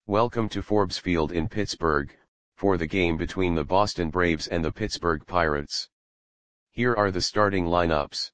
Welcome to Forbes Field in Pittsburgh, for the game between the Boston Braves and the Pittsburgh Pirates. Here are the starting lineups.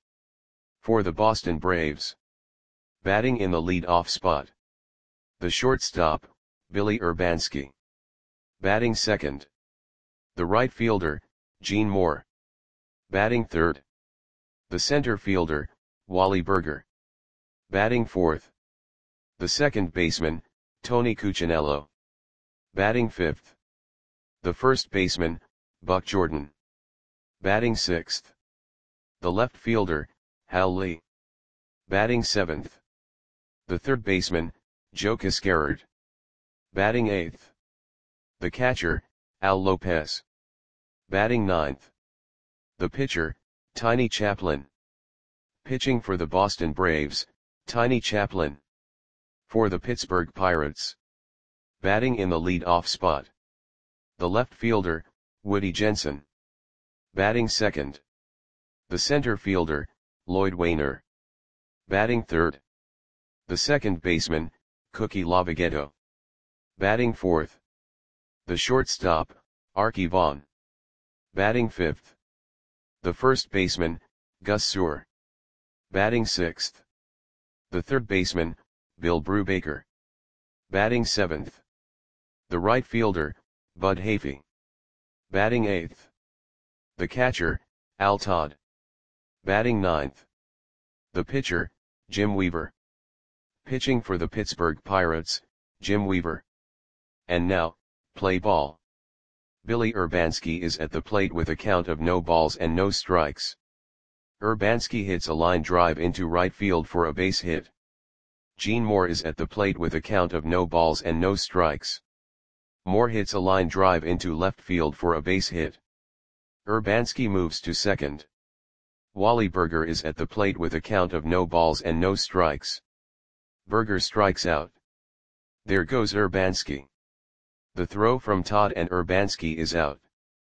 For the Boston Braves. Batting in the lead-off spot. The shortstop, Billy Urbanski. Batting second. The right fielder, Gene Moore. Batting third. The center fielder, Wally Burger. Batting fourth. The second baseman, Tony Cuccinello. Batting fifth. The first baseman, Buck Jordan. Batting sixth. The left fielder, Hal Lee. Batting seventh. The third baseman, Joe Cascarard. Batting eighth. The catcher, Al Lopez. Batting ninth. The pitcher, Tiny Chaplin. Pitching for the Boston Braves, Tiny Chaplin. For the Pittsburgh Pirates. Batting in the lead-off spot. The left fielder, Woody Jensen. Batting second. The center fielder, Lloyd Wainer. Batting third. The second baseman, Cookie Lavagetto. Batting fourth. The shortstop, Arky Vaughan. Batting fifth. The first baseman, Gus Sewell. Batting sixth. The third baseman, Bill Brubaker. Batting seventh. The right fielder, Bud Hafey. Batting eighth. The catcher, Al Todd. Batting ninth. The pitcher, Jim Weaver. Pitching for the Pittsburgh Pirates, Jim Weaver. And now, play ball. Billy Urbanski is at the plate with a count of no balls and no strikes. Urbanski hits a line drive into right field for a base hit. Gene Moore is at the plate with a count of no balls and no strikes. Moore hits a line drive into left field for a base hit. Urbanski moves to second. Wally Burger is at the plate with a count of no balls and no strikes. Burger strikes out. There goes Urbanski. The throw from Todd and Urbanski is out.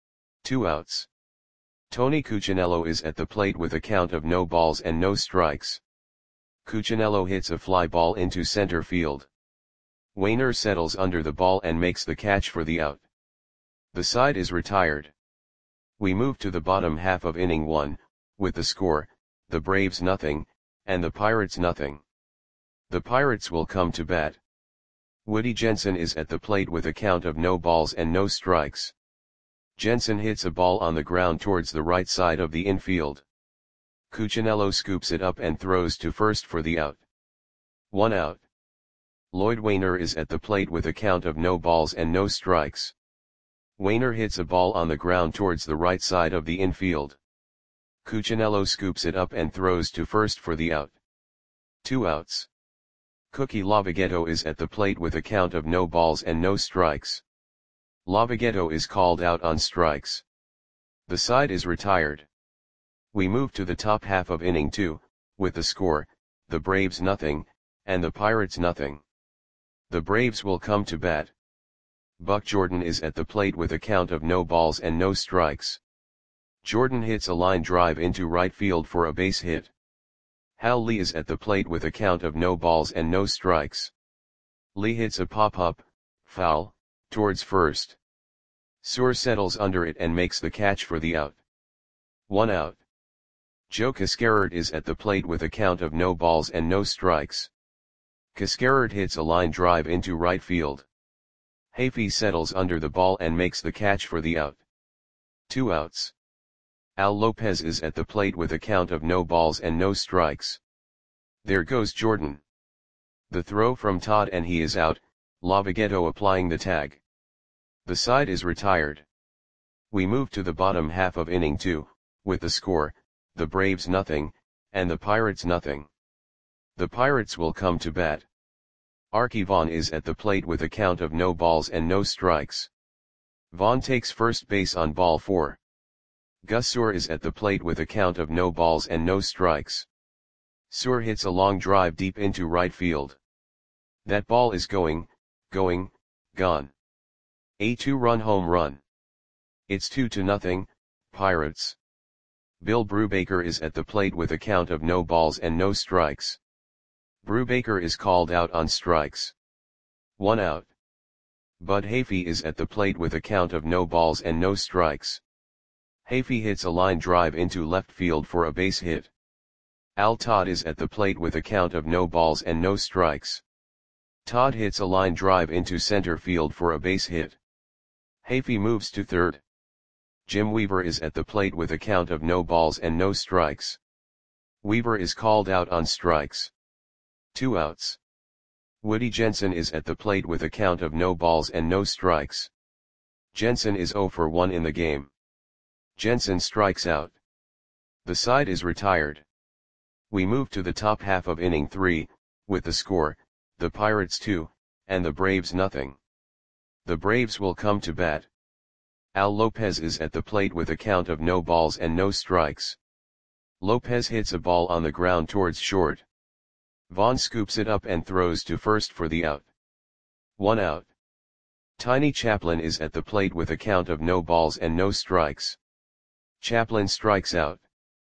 2 outs. Tony Cuccinello is at the plate with a count of no balls and no strikes. Cuccinello hits a fly ball into center field. Wainer settles under the ball and makes the catch for the out. The side is retired. We move to the bottom half of inning 1, with the score, the Braves nothing, and the Pirates nothing. The Pirates will come to bat. Woody Jensen is at the plate with a count of no balls and no strikes. Jensen hits a ball on the ground towards the right side of the infield. Cuccinello scoops it up and throws to first for the out. 1 out. Lloyd Wainer is at the plate with a count of no balls and no strikes. Wainer hits a ball on the ground towards the right side of the infield. Cuccinello scoops it up and throws to first for the out. 2 outs. Cookie Lavagetto is at the plate with a count of no balls and no strikes. Lavagetto is called out on strikes. The side is retired. We move to the top half of inning 2, with the score, the Braves nothing, and the Pirates nothing. The Braves will come to bat. Buck Jordan is at the plate with a count of no balls and no strikes. Jordan hits a line drive into right field for a base hit. Hal Lee is at the plate with a count of no balls and no strikes. Lee hits a pop-up, foul, towards first. Sewell settles under it and makes the catch for the out. 1 out. Joe Cascarard is at the plate with a count of no balls and no strikes. Cascarard hits a line drive into right field. Hafey settles under the ball and makes the catch for the out. 2 outs. Al Lopez is at the plate with a count of no balls and no strikes. There goes Jordan. The throw from Todd and he is out, Lavagetto applying the tag. The side is retired. We move to the bottom half of inning 2, with the score, the Braves nothing, and the Pirates nothing. The Pirates will come to bat. Arky Vaughan is at the plate with a count of no balls and no strikes. Vaughan takes first base on ball 4. Gus Sewell is at the plate with a count of no balls and no strikes. Sewell hits a long drive deep into right field. That ball is gone. A 2-run home run. It's 2-0, Pirates. Bill Brubaker is at the plate with a count of no balls and no strikes. Brubaker is called out on strikes. 1 out. Bud Hafey is at the plate with a count of no balls and no strikes. Hafey hits a line drive into left field for a base hit. Al Todd is at the plate with a count of no balls and no strikes. Todd hits a line drive into center field for a base hit. Hafey moves to third. Jim Weaver is at the plate with a count of no balls and no strikes. Weaver is called out on strikes. 2 outs. Woody Jensen is at the plate with a count of no balls and no strikes. Jensen is 0 for 1 in the game. Jensen strikes out. The side is retired. We move to the top half of inning 3, with the score, the Pirates 2, and the Braves nothing. The Braves will come to bat. Al Lopez is at the plate with a count of no balls and no strikes. Lopez hits a ball on the ground towards short. Vaughn scoops it up and throws to first for the out. 1 out. Tiny Chaplin is at the plate with a count of no balls and no strikes. Chaplin strikes out.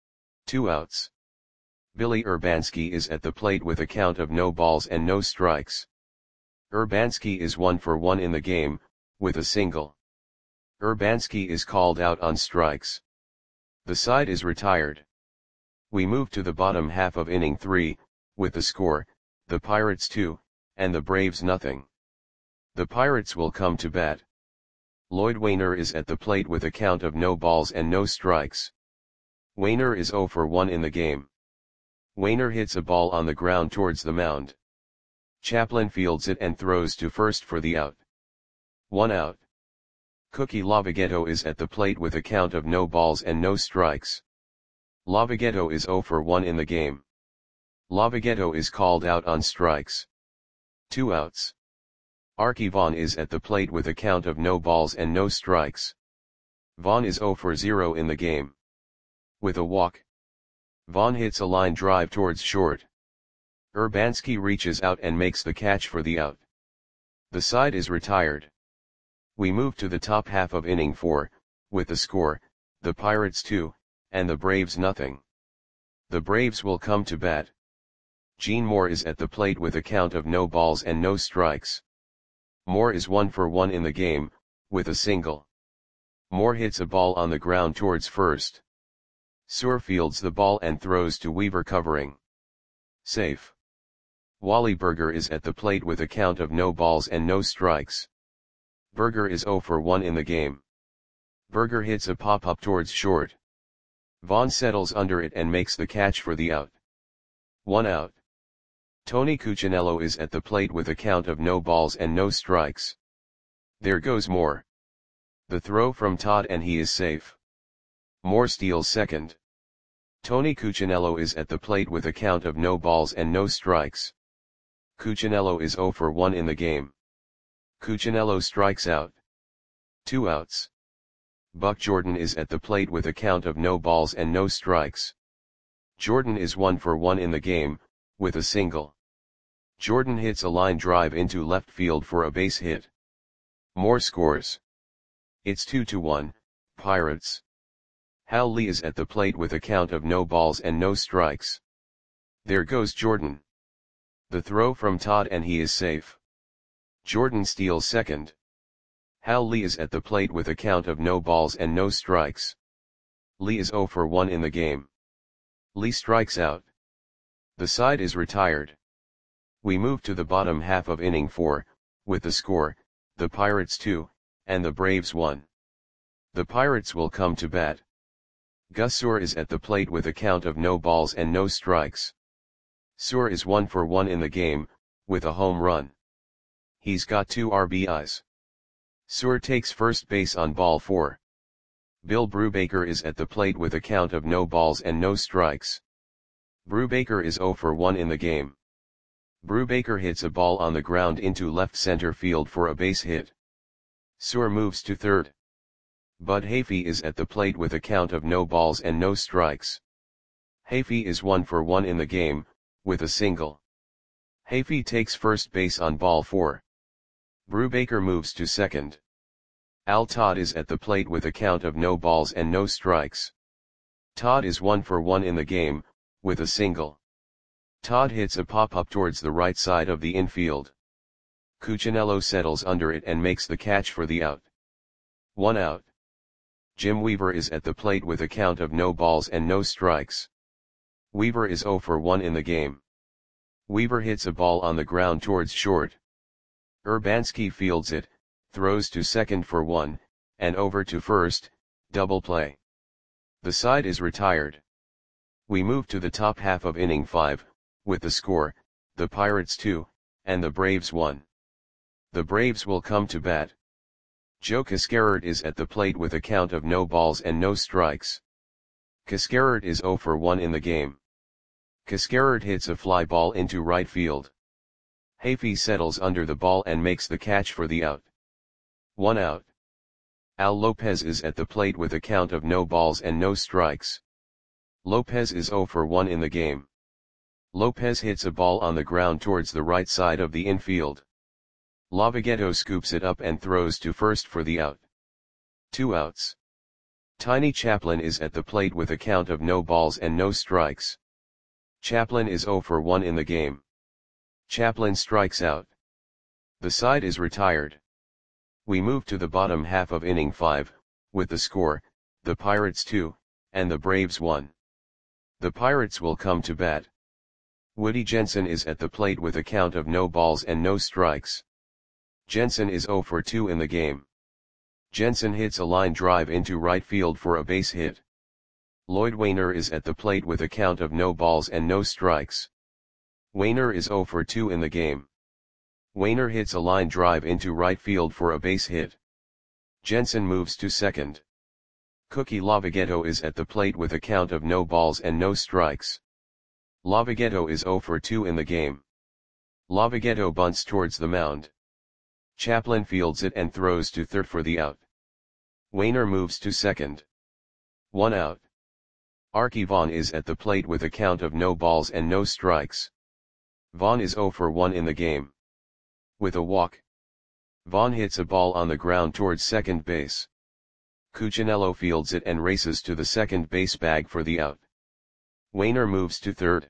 2 outs. Billy Urbanski is at the plate with a count of no balls and no strikes. Urbanski is 1 for 1 in the game, with a single. Urbanski is called out on strikes. The side is retired. We move to the bottom half of inning 3, with the score, the Pirates 2, and the Braves nothing. The Pirates will come to bat. Lloyd Wainer is at the plate with a count of no balls and no strikes. Wainer is 0 for 1 in the game. Wainer hits a ball on the ground towards the mound. Chaplin fields it and throws to first for the out. 1 out. Cookie Lavagetto is at the plate with a count of no balls and no strikes. Lavagetto is 0 for 1 in the game. Lavagetto is called out on strikes. 2 outs. Arky Vaughan is at the plate with a count of no balls and no strikes. Vaughan is 0 for 0 in the game. With a walk. Vaughan hits a line drive towards short. Urbanski reaches out and makes the catch for the out. The side is retired. We move to the top half of inning 4, with the score, the Pirates 2, and the Braves nothing. The Braves will come to bat. Gene Moore is at the plate with a count of no balls and no strikes. Moore is 1 for 1 in the game, with a single. Moore hits a ball on the ground towards first. Suhr fields the ball and throws to Weaver covering. Safe. Wally Berger is at the plate with a count of no balls and no strikes. Berger is 0 for 1 in the game. Berger hits a pop-up towards short. Vaughn settles under it and makes the catch for the out. 1 out. Tony Cuccinello is at the plate with a count of no balls and no strikes. There goes Moore. The throw from Todd and he is safe. Moore steals second. Tony Cuccinello is at the plate with a count of no balls and no strikes. Cuccinello is 0 for 1 in the game. Cuccinello strikes out. 2 outs. Buck Jordan is at the plate with a count of no balls and no strikes. Jordan is 1 for 1 in the game, with a single. Jordan hits a line drive into left field for a base hit. Moore scores. It's 2-1, Pirates. Hal Lee is at the plate with a count of no balls and no strikes. There goes Jordan. The throw from Todd and he is safe. Jordan steals second. Hal Lee is at the plate with a count of no balls and no strikes. Lee is 0 for 1 in the game. Lee strikes out. The side is retired. We move to the bottom half of inning 4, with the score, the Pirates 2, and the Braves 1. The Pirates will come to bat. Gus Suhr is at the plate with a count of no balls and no strikes. Suhr is 1 for 1 in the game, with a home run. He's got 2 RBIs. Suhr takes first base on ball 4. Bill Brubaker is at the plate with a count of no balls and no strikes. Brubaker is 0 for 1 in the game. Brubaker hits a ball on the ground into left center field for a base hit. Suhr moves to third. Bud Hafey is at the plate with a count of no balls and no strikes. Hafey is 1 for 1 in the game, with a single. Hafey takes first base on ball 4. Brubaker moves to second. Al Todd is at the plate with a count of no balls and no strikes. Todd is 1 for 1 in the game, with a single. Todd hits a pop-up towards the right side of the infield. Cuccinello settles under it and makes the catch for the out. 1 out. Jim Weaver is at the plate with a count of no balls and no strikes. Weaver is 0 for 1 in the game. Weaver hits a ball on the ground towards short. Urbanski fields it, throws to second for 1, and over to first, double play. The side is retired. We move to the top half of inning 5, with the score, the Pirates 2, and the Braves 1. The Braves will come to bat. Joe Cascarert is at the plate with a count of no balls and no strikes. Cascarert is 0 for 1 in the game. Cascarert hits a fly ball into right field. Hafey settles under the ball and makes the catch for the out. 1 out. Al Lopez is at the plate with a count of no balls and no strikes. Lopez is 0 for 1 in the game. Lopez hits a ball on the ground towards the right side of the infield. Lavagetto scoops it up and throws to first for the out. 2 outs. Tiny Chaplin is at the plate with a count of no balls and no strikes. Chaplin is 0 for 1 in the game. Chaplin strikes out. The side is retired. We move to the bottom half of inning 5, with the score, the Pirates 2, and the Braves 1. The Pirates will come to bat. Woody Jensen is at the plate with a count of no balls and no strikes. Jensen is 0 for 2 in the game. Jensen hits a line drive into right field for a base hit. Lloyd Wainer is at the plate with a count of no balls and no strikes. Wainer is 0 for 2 in the game. Wainer hits a line drive into right field for a base hit. Jensen moves to second. Cookie Lavagetto is at the plate with a count of no balls and no strikes. Lavagetto is 0 for 2 in the game. Lavagetto bunts towards the mound. Chaplin fields it and throws to third for the out. Wainer moves to second. 1 out. Archie Vaughn is at the plate with a count of no balls and no strikes. Vaughn is 0 for 1 in the game. With a walk. Vaughn hits a ball on the ground towards second base. Cuccinello fields it and races to the second base bag for the out. Wainer moves to third.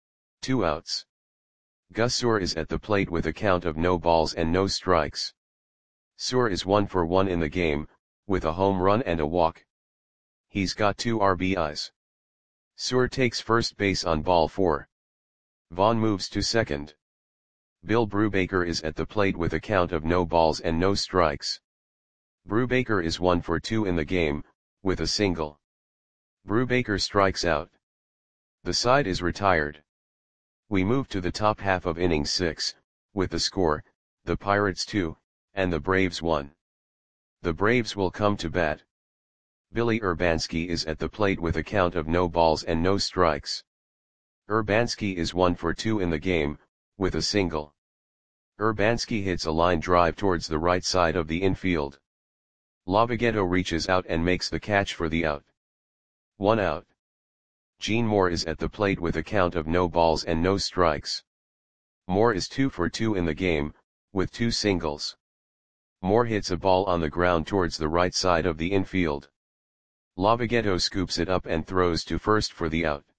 2 outs. Gus Suhr is at the plate with a count of no balls and no strikes. Suhr is 1 for 1 in the game, with a home run and a walk. He's got 2 RBIs. Suhr takes first base on ball 4. Vaughn moves to second. Bill Brubaker is at the plate with a count of no balls and no strikes. Brubaker is 1 for 2 in the game, with a single. Brubaker strikes out. The side is retired. We move to the top half of inning 6, with the score, the Pirates 2, and the Braves 1. The Braves will come to bat. Billy Urbanski is at the plate with a count of no balls and no strikes. Urbanski is 1 for 2 in the game, with a single. Urbanski hits a line drive towards the right side of the infield. Lavagetto reaches out and makes the catch for the out. 1 out. Gene Moore is at the plate with a count of no balls and no strikes. Moore is 2 for 2 in the game, with 2 singles. Moore hits a ball on the ground towards the right side of the infield. Lavagetto scoops it up and throws to first for the out.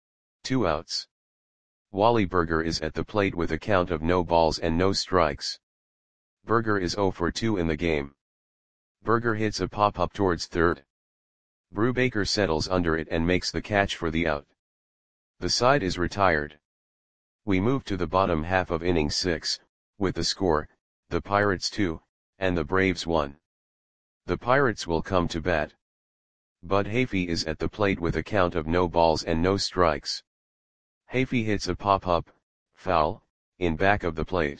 2 outs. Wally Berger is at the plate with a count of no balls and no strikes. Berger is 0 for 2 in the game. Berger hits a pop-up towards third. Brubaker settles under it and makes the catch for the out. The side is retired. We move to the bottom half of inning 6, with the score, the Pirates 2, and the Braves 1. The Pirates will come to bat. Bud Hafey is at the plate with a count of no balls and no strikes. Hafey hits a pop-up, foul, in back of the plate.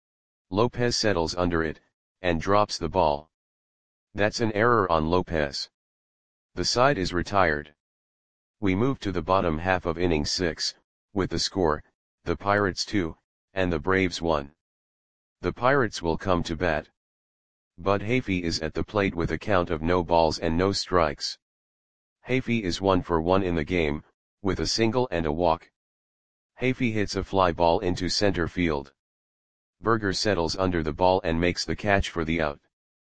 Lopez settles under it, and drops the ball. That's an error on Lopez. The side is retired. We move to the bottom half of inning 6, with the score, the Pirates 2, and the Braves 1. The Pirates will come to bat. Bud Hafey is at the plate with a count of no balls and no strikes. Hafey is 1 for 1 in the game, with a single and a walk. Hafey hits a fly ball into center field. Berger settles under the ball and makes the catch for the out.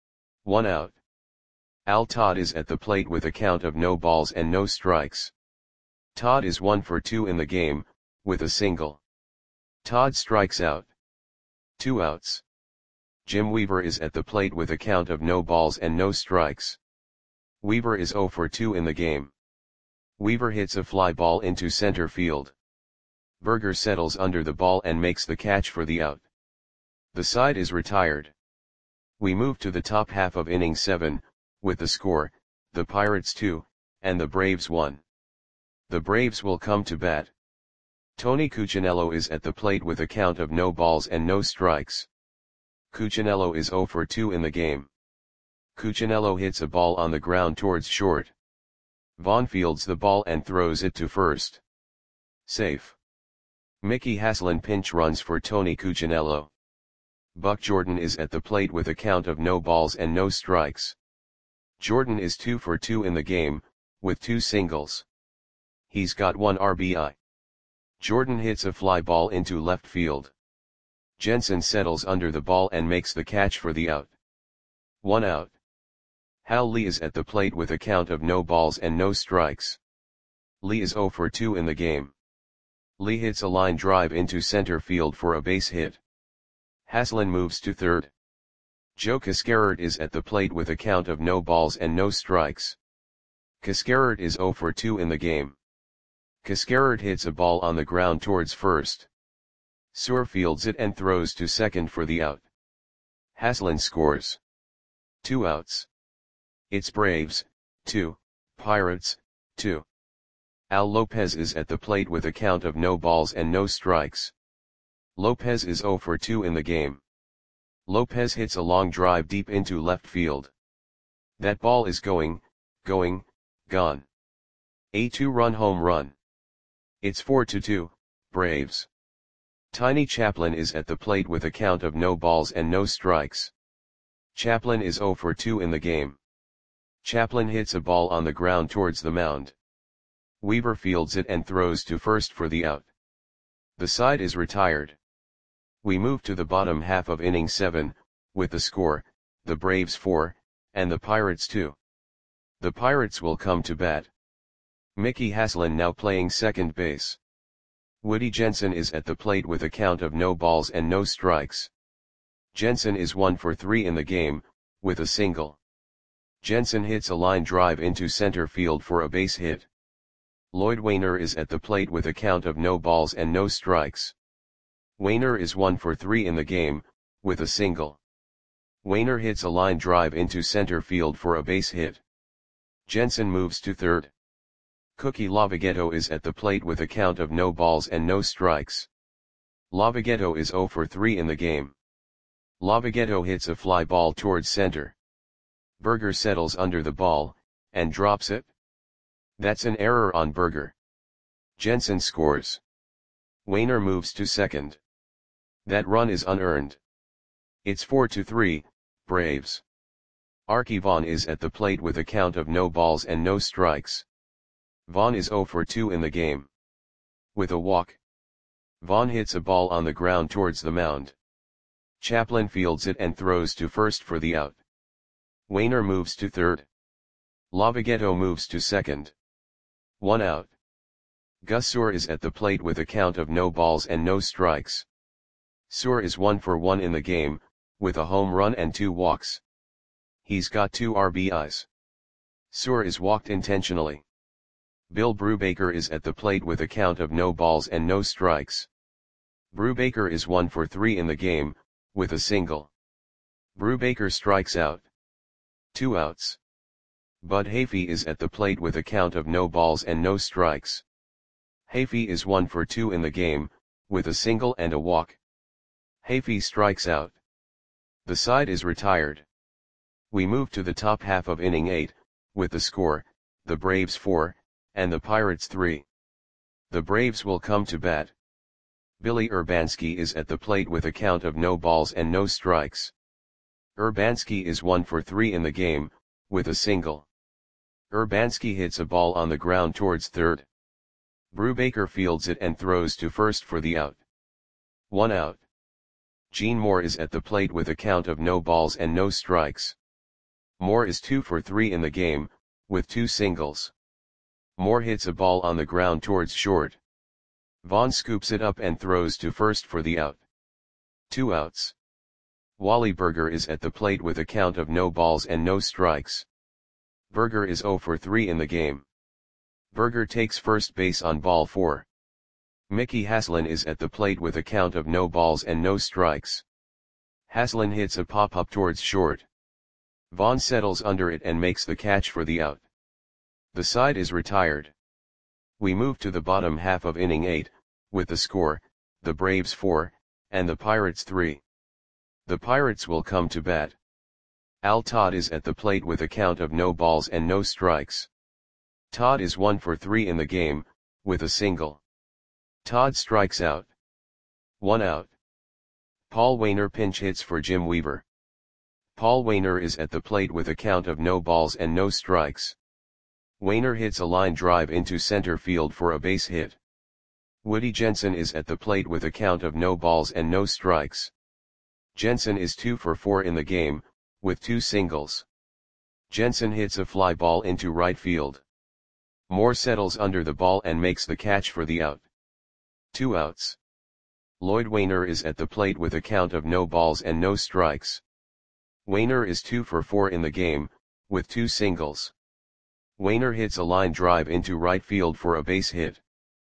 1 out. Al Todd is at the plate with a count of no balls and no strikes. Todd is 1 for 2 in the game, with a single. Todd strikes out. 2 outs. Jim Weaver is at the plate with a count of no balls and no strikes. Weaver is 0 for 2 in the game. Weaver hits a fly ball into center field. Berger settles under the ball and makes the catch for the out. The side is retired. We move to the top half of inning 7, with the score, the Pirates 2, and the Braves 1. The Braves will come to bat. Tony Cuccinello is at the plate with a count of no balls and no strikes. Cuccinello is 0 for 2 in the game. Cuccinello hits a ball on the ground towards short. Vaughn fields the ball and throws it to first. Safe. Mickey Haslin pinch runs for Tony Cuccinello. Buck Jordan is at the plate with a count of no balls and no strikes. Jordan is 2 for 2 in the game, with 2 singles. He's got 1 RBI. Jordan hits a fly ball into left field. Jensen settles under the ball and makes the catch for the out. 1 out. Hal Lee is at the plate with a count of no balls and no strikes. Lee is 0 for 2 in the game. Lee hits a line drive into center field for a base hit. Haslin moves to third. Joe Cascarard is at the plate with a count of no balls and no strikes. Cascarard is 0 for 2 in the game. Cascarard hits a ball on the ground towards first. Suhr fields it and throws to second for the out. Haslin scores. 2 outs. It's Braves, 2, Pirates, 2. Al Lopez is at the plate with a count of no balls and no strikes. Lopez is 0 for 2 in the game. Lopez hits a long drive deep into left field. That ball is gone. A 2-run home run. It's 4-2, Braves. Tiny Chaplin is at the plate with a count of no balls and no strikes. Chaplin is 0 for 2 in the game. Chaplin hits a ball on the ground towards the mound. Weaver fields it and throws to first for the out. The side is retired. We move to the bottom half of inning 7, with the score, the Braves 4, and the Pirates 2. The Pirates will come to bat. Mickey Haslin now playing second base. Woody Jensen is at the plate with a count of no balls and no strikes. Jensen is 1 for 3 in the game, with a single. Jensen hits a line drive into center field for a base hit. Lloyd Wainer is at the plate with a count of no balls and no strikes. Wainer is 1 for 3 in the game, with a single. Wainer hits a line drive into center field for a base hit. Jensen moves to third. Cookie Lavagetto is at the plate with a count of no balls and no strikes. Lavagetto is 0 for 3 in the game. Lavagetto hits a fly ball towards center. Berger settles under the ball, and drops it. That's an error on Berger. Jensen scores. Wainer moves to second. That run is unearned. It's 4-3, Braves. Arky Vaughan is at the plate with a count of no balls and no strikes. Vaughan is 0 for 2 in the game. With a walk. Vaughan hits a ball on the ground towards the mound. Chaplin fields it and throws to first for the out. Wainer moves to third. Lavagetto moves to second. 1 out. Gus Suhr is at the plate with a count of no balls and no strikes. Suhr is 1 for 1 in the game, with a home run and 2 walks. He's got 2 RBIs. Suhr is walked intentionally. Bill Brubaker is at the plate with a count of no balls and no strikes. Brubaker is 1 for 3 in the game, with a single. Brubaker strikes out. 2 outs. Bud Hafey is at the plate with a count of no balls and no strikes. Hafey is 1 for 2 in the game, with a single and a walk. Hafey strikes out. The side is retired. We move to the top half of inning 8, with the score, the Braves 4, and the Pirates 3. The Braves will come to bat. Billy Urbanski is at the plate with a count of no balls and no strikes. Urbanski is 1 for 3 in the game, with a single. Urbanski hits a ball on the ground towards third. Brubaker fields it and throws to first for the out. 1 out. Gene Moore is at the plate with a count of no balls and no strikes. Moore is 2 for 3 in the game, with 2 singles. Moore hits a ball on the ground towards short. Vaughn scoops it up and throws to first for the out. 2 outs. Wally Burger is at the plate with a count of no balls and no strikes. Burger is 0 for 3 in the game. Burger takes first base on ball 4. Mickey Haslin is at the plate with a count of no balls and no strikes. Haslin hits a pop-up towards short. Vaughn settles under it and makes the catch for the out. The side is retired. We move to the bottom half of inning 8, with the score, the Braves 4, and the Pirates 3. The Pirates will come to bat. Al Todd is at the plate with a count of no balls and no strikes. Todd is 1 for 3 in the game, with a single. Todd strikes out. 1 out. Paul Waner pinch hits for Jim Weaver. Paul Waner is at the plate with a count of no balls and no strikes. Waner hits a line drive into center field for a base hit. Woody Jensen is at the plate with a count of no balls and no strikes. Jensen is 2 for 4 in the game, with 2 singles. Jensen hits a fly ball into right field. Moore settles under the ball and makes the catch for the out. 2 outs. Lloyd Waner is at the plate with a count of no balls and no strikes. Waner is 2 for 4 in the game, with 2 singles. Waner hits a line drive into right field for a base hit.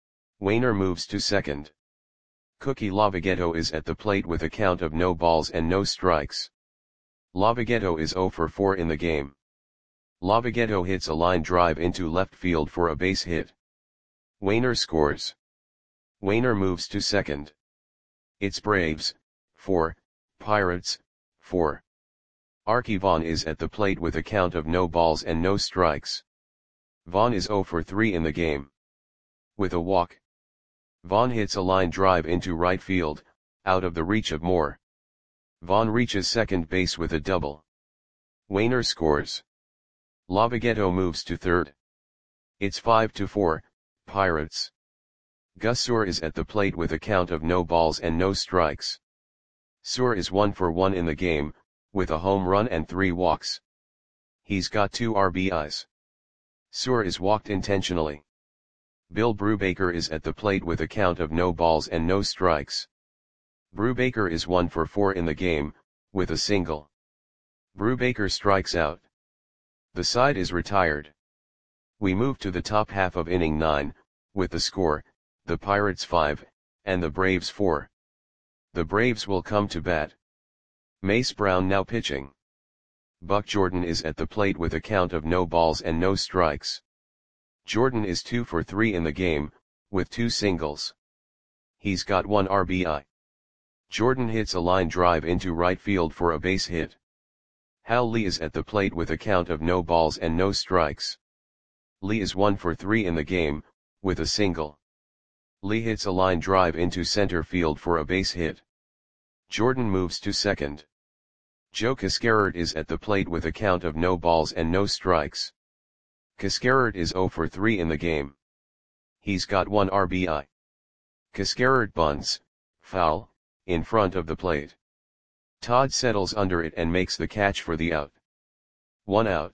Waner moves to second. Cookie Lavagetto is at the plate with a count of no balls and no strikes. Lavagetto is 0 for 4 in the game. Lavagetto hits a line drive into left field for a base hit. Waner scores. Waner moves to second. It's Braves, 4, Pirates, 4. Archie Vaughn is at the plate with a count of no balls and no strikes. Vaughn is 0 for 3 in the game. With a walk. Vaughn hits a line drive into right field, out of the reach of Moore. Vaughn reaches second base with a double. Waner scores. Lavagetto moves to third. It's 5-4, Pirates. Gus Suhr is at the plate with a count of no balls and no strikes. Suhr is 1 for 1 in the game, with a home run and 3 walks. He's got 2 RBIs. Suhr is walked intentionally. Bill Brubaker is at the plate with a count of no balls and no strikes. Brubaker is 1 for 4 in the game, with a single. Brubaker strikes out. The side is retired. We move to the top half of inning 9, with the score, the Pirates 5, and the Braves 4. The Braves will come to bat. Mace Brown now pitching. Buck Jordan is at the plate with a count of no balls and no strikes. Jordan is 2 for 3 in the game, with 2 singles. He's got 1 RBI. Jordan hits a line drive into right field for a base hit. Hal Lee is at the plate with a count of no balls and no strikes. Lee is 1 for 3 in the game, with a single. Lee hits a line drive into center field for a base hit. Jordan moves to second. Joe Cascarert is at the plate with a count of no balls and no strikes. Cascarert is 0 for 3 in the game. He's got 1 RBI. Cascarert bunts, foul, in front of the plate. Todd settles under it and makes the catch for the out. 1 out.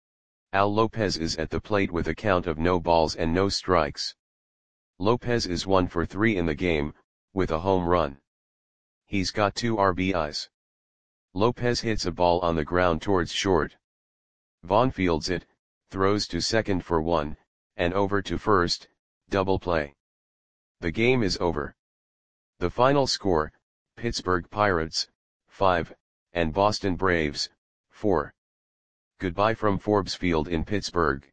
Al Lopez is at the plate with a count of no balls and no strikes. Lopez is 1 for 3 in the game, with a home run. He's got 2 RBIs. Lopez hits a ball on the ground towards short. Vaughn fields it, throws to second for 1, and over to first, double play. The game is over. The final score, Pittsburgh Pirates, 5, and Boston Braves, 4. Goodbye from Forbes Field in Pittsburgh.